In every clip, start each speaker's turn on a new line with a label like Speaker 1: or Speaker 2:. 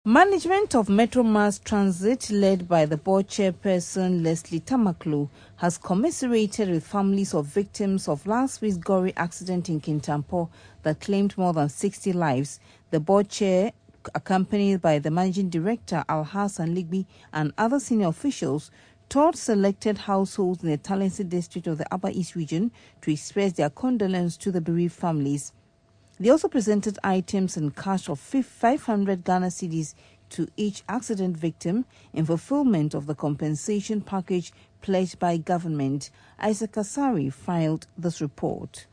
Speaker 1: Management of Metro Mass Transit, led by the board chairperson Leslie Tamaklo, has commiserated with families of victims of last week's gory accident in Kintampo that claimed more than 60 lives. The board chair, accompanied by the managing director Alhassan Ligby and other senior officials, toured selected households in the Talensi district of the Upper East region to express their condolence to the bereaved families. They also presented items and cash of 500 Ghana cedis to each accident victim in fulfillment of the compensation package pledged by government. Isaac Asari filed this report.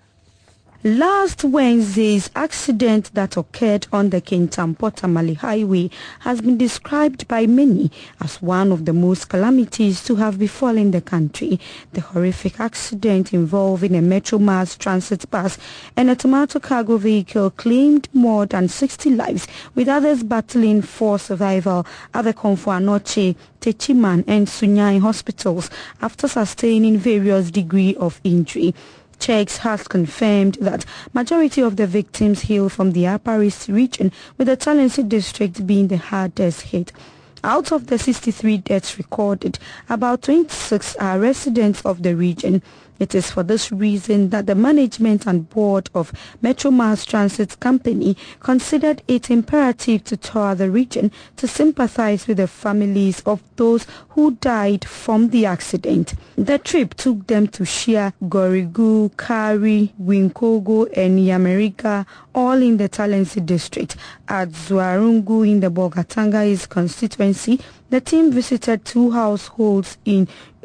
Speaker 2: Last Wednesday's accident that occurred on the Kintampo-Tamale Highway has been described by many as one of the most calamities to have befallen the country. The horrific accident involving a Metro Mass transit bus and a tomato cargo vehicle claimed more than 60 lives, with others battling for survival at the Komfo Anokye, Techiman and Sunyani hospitals after sustaining various degrees of injury. Checks has confirmed that majority of the victims hail from the Upper East region, with the Talensi district being the hardest hit. Out of the 63 deaths recorded, about 26 are residents of the region. It is for this reason that the management and board of Metro Mass Transit Company considered it imperative to tour the region to sympathize with the families of those who died from the accident. The trip took them to Shia, Gorigu, Kari, Winkogo and Yamerika, all in the Talensi district. At Zuarungu in the Bolgatanga East constituency, the team visited two households in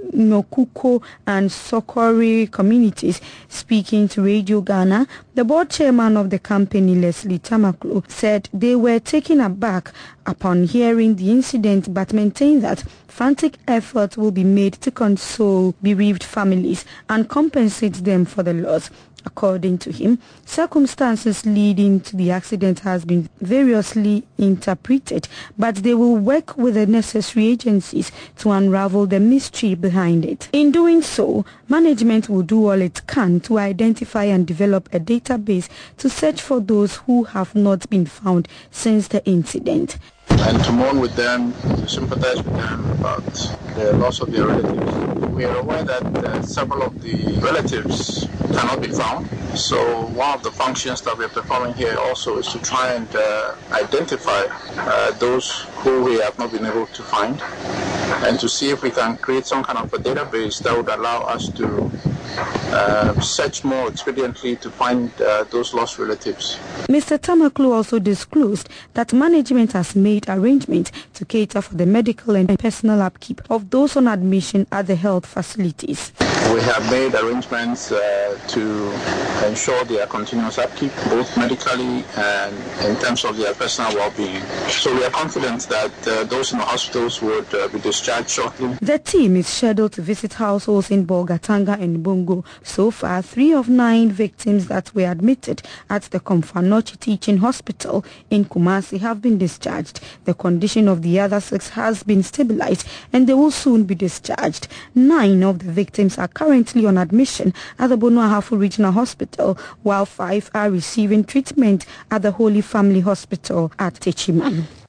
Speaker 2: Nokuko and Sokori communities. Speaking to Radio Ghana, the board chairman of the company, Leslie Tamaklo, said they were taken aback upon hearing the incident, but maintained that frantic efforts will be made to console bereaved families and compensate them for the loss. According to him, circumstances leading to the accident has been variously interpreted, but they will work with the necessary agencies to unravel the mystery behind it. In doing so, management will do all it can to identify and develop a database to search for those who have not been found since the incident.
Speaker 3: And to mourn with them, to sympathize with them about the loss of their relatives. We are aware that several of the relatives cannot be found. So one of the functions that we are performing here also is to try and identify those who we have not been able to find, and to see if we can create some kind of a database that would allow us to search more expediently to find those lost relatives.
Speaker 2: Mr. Tamaklo also disclosed that management has made arrangements to cater for the medical and personal upkeep of those on admission at the health facilities.
Speaker 3: We have made arrangements to ensure their continuous upkeep, both medically and in terms of their personal well-being. So we are confident that those in the hospitals would be discharged shortly.
Speaker 2: The team is scheduled to visit households in Bolgatanga and Bongo. So far, 3 of 9 victims that were admitted at the Komfo Anokye Teaching Hospital in Kumasi have been discharged. The condition of the other 6 has been stabilized and they will soon be discharged. 9 of the victims are currently on admission at the Bono Ahafo Regional Hospital, while 5 are receiving treatment at the Holy Family Hospital at Techiman.